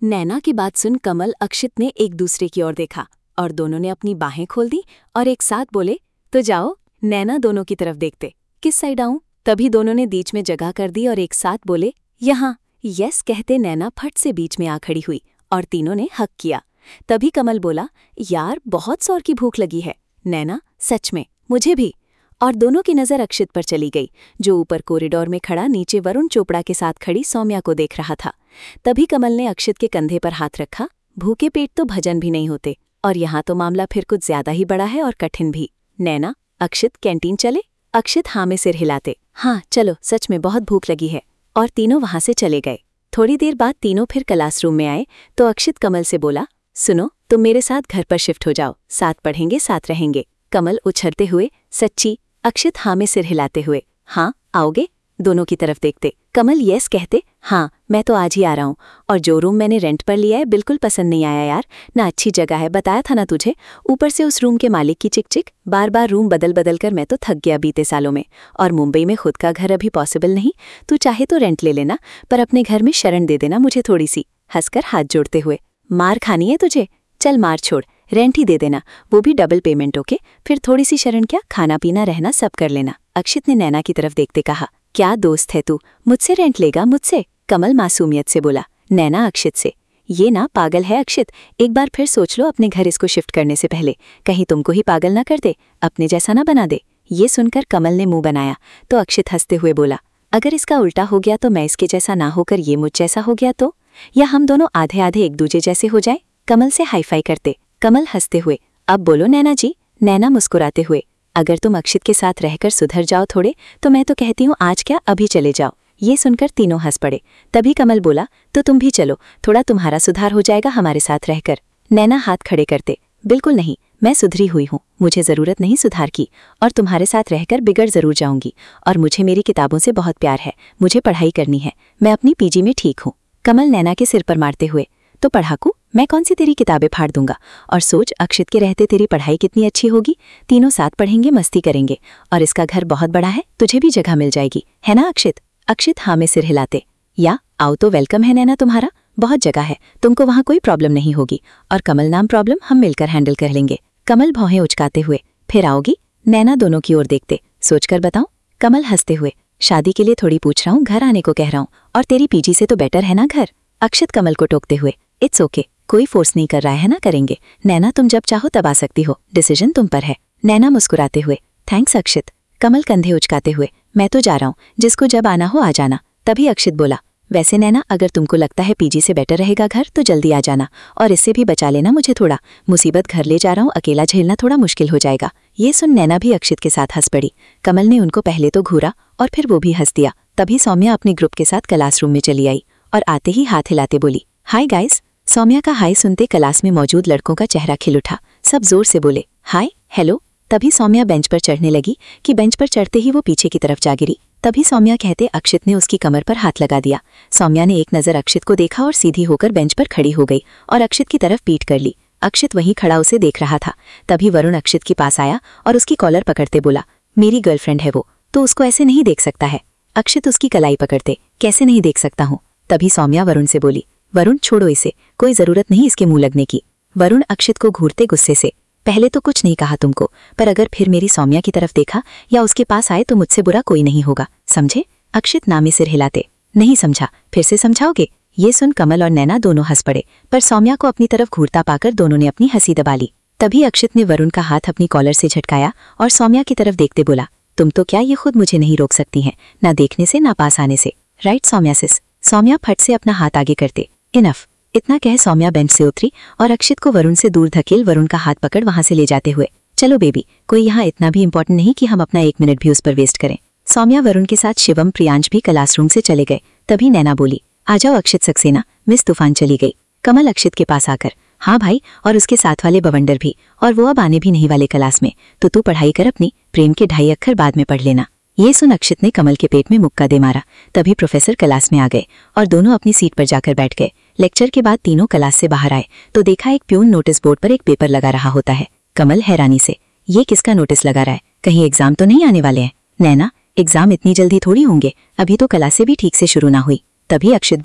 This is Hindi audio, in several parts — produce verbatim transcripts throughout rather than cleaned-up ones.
नैना की बात सुन कमल अक्षित ने एक दूसरे की ओर देखा और दोनों ने अपनी बाहें खोल दी और एक साथ बोले, तो जाओ। नैना दोनों की तरफ देखते, किस साइड आऊं? तभी दोनों ने बीच में जगह कर दी और एक साथ बोले, यहाँ। यस कहते नैना फट से बीच में आ खड़ी हुई और तीनों ने हक किया। तभी कमल बोला, यार बहुत जोर की भूख लगी है। नैना, सच में, मुझे भी। और दोनों की नज़र अक्षित पर चली गई, जो ऊपर कॉरिडोर में खड़ा नीचे वरुण चोपड़ा के साथ खड़ी सौम्या को देख रहा था। तभी कमल ने अक्षित के कंधे पर हाथ रखा। भूखे पेट तो भजन भी नहीं होते, और यहाँ तो मामला फिर कुछ ज्यादा ही बड़ा है और कठिन भी। नैना, अक्षित कैंटीन चले? अक्षित हाँ में सिर हिलाते, हाँ चलो, सच में बहुत भूख लगी है। और तीनों वहां से चले गए। थोड़ी देर बाद तीनों फिर क्लासरूम में आए तो अक्षित कमल से बोला, सुनो, तुम मेरे साथ घर पर शिफ्ट हो जाओ, साथ पढ़ेंगे साथ रहेंगे। कमल उछलते हुए, सच्ची? अक्षित हाँ में सिर हिलाते हुए, हाँ आओगे? दोनों की तरफ देखते कमल यस कहते, हाँ मैं तो आज ही आ रहा हूँ। और जो रूम मैंने रेंट पर लिया है बिल्कुल पसंद नहीं आया यार, ना अच्छी जगह है, बताया था ना तुझे। ऊपर से उस रूम के मालिक की चिक चिक, बार बार रूम बदल बदल कर मैं तो थक गया बीते सालों में। और मुंबई में खुद का घर अभी पॉसिबल नहीं, तू चाहे तो रेंट ले लेना, पर अपने घर में शरण दे देना मुझे थोड़ी सी। हंसकर हाथ जोड़ते हुए, मार खानी है तुझे? चल मार छोड़, रेंट ही दे देना, वो भी डबल पेमेंट। ओके, फिर थोड़ी सी शरण क्या, खाना पीना रहना सब कर लेना। अक्षित ने नैना की तरफ देखते कहा, क्या दोस्त है तू, मुझसे रेंट लेगा? मुझसे? कमल मासूमियत से बोला। नैना अक्षित से, ये ना पागल है अक्षित, एक बार फिर सोच लो अपने घर इसको शिफ्ट करने से पहले, कहीं तुमको ही पागल ना कर दे, अपने जैसा ना बना दे। ये सुनकर कमल ने मुंह बनाया तो अक्षित हंसते हुए बोला, अगर इसका उल्टा हो गया तो मैं इसके जैसा ना होकर ये मुझ जैसा हो गया तो? या हम दोनों आधे आधे एक दूजे जैसे हो जाए? कमल से हाईफाई करते। कमल हंसते हुए, अब बोलो नैना जी। नैना मुस्कुराते हुए, अगर तुम अक्षित के साथ रहकर सुधर जाओ थोड़े तो मैं तो कहती हूँ आज क्या अभी चले जाओ। ये सुनकर तीनों हंस पड़े। तभी कमल बोला, तो तुम भी चलो, थोड़ा तुम्हारा सुधार हो जाएगा हमारे साथ रहकर। नैना हाथ खड़े करते, बिल्कुल नहीं, मैं सुधरी हुई हूँ, मुझे ज़रूरत नहीं सुधार की, और तुम्हारे साथ रहकर बिगड़ ज़रूर जाऊंगी। और मुझे मेरी किताबों से बहुत प्यार है, मुझे पढ़ाई करनी है, मैं अपनी पीजी में ठीक हूँ। कमल नैना के सिर पर मारते हुए, तो पढ़ाकू, मैं कौन सी तेरी किताबें फाड़ दूंगा, और सोच अक्षित के रहते तेरी पढ़ाई कितनी अच्छी होगी। तीनों साथ पढ़ेंगे, मस्ती करेंगे, और इसका घर बहुत बड़ा है, तुझे भी जगह मिल जाएगी, है ना अक्षित? अक्षित हाँ में सिर हिलाते, या आओ तो वेलकम है नैना तुम्हारा, बहुत जगह है, तुमको वहाँ कोई प्रॉब्लम नहीं होगी, और कमल नाम प्रॉब्लम हम मिलकर हैंडल कर लेंगे। कमल भौहें उचकाते हुए, फिर आओगी? नैना दोनों की ओर देखते, सोचकर बताऊं? कमल हंसते हुए, शादी के लिए थोड़ी पूछ रहा हूँ, घर आने को कह रहा हूँ, और तेरी पीजी से तो बेटर है ना घर। अक्षित कमल को टोकते हुए, इट्स ओके, कोई फोर्स नहीं कर रहा है ना, करेंगे। नैना तुम जब चाहो तब आ सकती हो, डिसीजन तुम पर है। नैना मुस्कुराते हुए, थैंक्स अक्षित। कमल कंधे उचकाते हुए, मैं तो जा रहा हूँ, जिसको जब आना हो आ जाना। तभी अक्षित बोला, वैसे नैना अगर तुमको लगता है पीजी से बेटर रहेगा घर तो जल्दी आ जाना, और इससे भी बचा लेना मुझे थोड़ा, मुसीबत घर ले जा रहा हूँ, अकेला झेलना थोड़ा मुश्किल हो जाएगा। ये सुन नैना भी अक्षित के साथ हंस पड़ी। कमल ने उनको पहले तो घूरा और फिर वो भी हंस दिया। तभी सौम्या अपने ग्रुप के साथ क्लासरूम में चली आई और आते ही हाथ हिलाते बोली, हाय गाइस। सौम्या का हाय सुनते क्लास में मौजूद लड़कों का चेहरा खिल उठा, सब जोर से बोले, हाय हेलो। तभी सौम्या बेंच पर चढ़ने लगी कि बेंच पर चढ़ते ही वो पीछे की तरफ जा गिरी। तभी सौम्या कहते अक्षित ने उसकी कमर पर हाथ लगा दिया। सौम्या ने एक नज़र अक्षित को देखा और सीधी होकर बेंच पर खड़ी हो गई और अक्षित की तरफ पीठ कर ली। अक्षित वहीं खड़ा उसे देख रहा था। तभी वरुण अक्षित के पास आया और उसकी कॉलर पकड़ते बोला, मेरी गर्लफ्रेंड है वो, तो उसको ऐसे नहीं देख सकता है। अक्षित उसकी कलाई पकड़ते, कैसे नहीं देख सकता हूँ। तभी सौम्या वरुण से बोली, वरुण छोड़ो इसे, कोई जरूरत नहीं इसके मुंह लगने की। वरुण अक्षित को घूरते गुस्से से, पहले तो कुछ नहीं कहा तुमको, पर अगर फिर मेरी सौम्या की तरफ देखा या उसके पास आए तो मुझसे बुरा कोई नहीं होगा, समझे? अक्षित नामी सिर हिलाते, नहीं समझा, फिर से समझाओगे? ये सुन कमल और नैना दोनों हंस पड़े, पर सौम्या को अपनी तरफ घूरता पाकर दोनों ने अपनी हंसी दबा ली। तभी अक्षित ने वरुण का हाथ अपनी कॉलर से झटकाया और सौम्या की तरफ देखते बोला, तुम तो क्या ये खुद मुझे नहीं रोक सकती हैं, ना देखने से ना पास आने से, राइट सौम्या सिस? सौम्या फट से अपना हाथ आगे करते, इनफ। इतना कह सौम्या बेंच से उतरी और अक्षित को वरुण से दूर धकेल वरुण का हाथ पकड़ वहां से ले जाते हुए, चलो बेबी, कोई यहाँ इतना भी इम्पोर्टेंट नहीं कि हम अपना एक मिनट भी उस पर वेस्ट करें। सौम्या वरुण के साथ शिवम प्रियांश भी क्लासरूम से चले गए। तभी नैना बोली, आ जाओ अक्षित सक्सेना, मिस तूफान चली गई। कमल अक्षित के पास आकर, हाँ भाई, और उसके साथ वाले बवंडर भी, और वो अब आने भी नहीं वाले क्लास में, तो तू पढ़ाई कर अपनी, प्रेम के ढाई अक्षर बाद में पढ़ लेना। ये सुन अक्षित ने कमल के पेट में मुक्का दे मारा। तभी प्रोफेसर क्लास में आ गए और दोनों अपनी सीट पर जाकर बैठ गए। लेक्चर के बाद तीनों क्लास से बाहर आए तो देखा एक प्यून नोटिस बोर्ड पर एक पेपर लगा रहा होता है। कमल हैरानी से, ये किसका नोटिस लगा रहा है, कहीं एग्जाम तो नहीं आने वाले हैं? नैना, एग्जाम इतनी जल्दी थोड़ी होंगे, अभी तो क्लासें भी ठीक से शुरू ना हुई। तभी अक्षित बोला,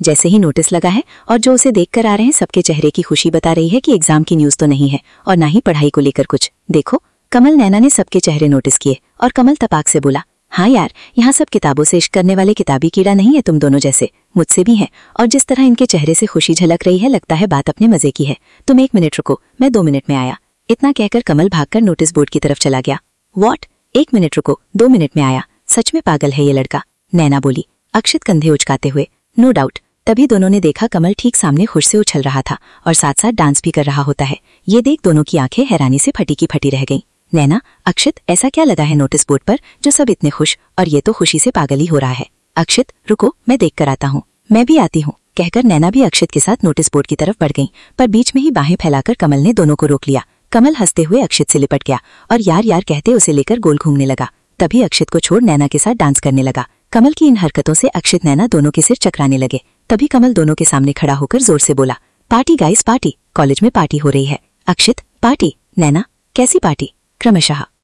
जैसे ही नोटिस लगा है और जो उसे देखकर आ रहे हैं सबके चेहरे की खुशी बता रही है कि एग्जाम की न्यूज तो नहीं है और ना ही पढ़ाई को लेकर कुछ। देखो कमल, नैना ने सबके चेहरे नोटिस किए और कमल तपाक से बोला, हाँ यार, यहाँ सब किताबों से इश्क करने वाले किताबी कीड़ा नहीं है तुम दोनों जैसे, मुझसे भी हैं। और जिस तरह इनके चेहरे से खुशी झलक रही है लगता है बात अपने मजे की है। तुम एक मिनट रुको, मैं दो मिनट में आया। इतना कहकर कमल भागकर नोटिस बोर्ड की तरफ चला गया। वॉट? एक मिनट रुको, दो मिनट में आया। सच में पागल है ये लड़का, नैना बोली, अक्षित कंधे उचकाते हुए। No doubt. तभी दोनों ने देखा कमल ठीक सामने खुश से उछल रहा था और साथ साथ डांस भी कर रहा होता है। ये देख दोनों की आंखें हैरानी से फटी की फटी रह गईं। नैना, अक्षित, ऐसा क्या लगा है नोटिस बोर्ड पर जो सब इतने खुश और ये तो खुशी से पागल ही हो रहा है? अक्षित रुको, मैं देख कर आता हूँ। मैं भी आती हूँ, कहकर नैना भी अक्षित के साथ नोटिस बोर्ड की तरफ बढ़ गई, पर बीच में ही बाहें फैलाकर कमल ने दोनों को रोक लिया। कमल हंसते हुए अक्षित से लिपट गया और यार यार कहते उसे लेकर गोल घूमने लगा। तभी अक्षित को छोड़ नैना के साथ डांस करने लगा। कमल की इन हरकतों से अक्षित नैना दोनों के सिर चकराने लगे। तभी कमल दोनों के सामने खड़ा होकर जोर से बोला, पार्टी गाइस पार्टी, कॉलेज में पार्टी हो रही है। अक्षित, पार्टी? नैना, कैसी पार्टी? क्रमशः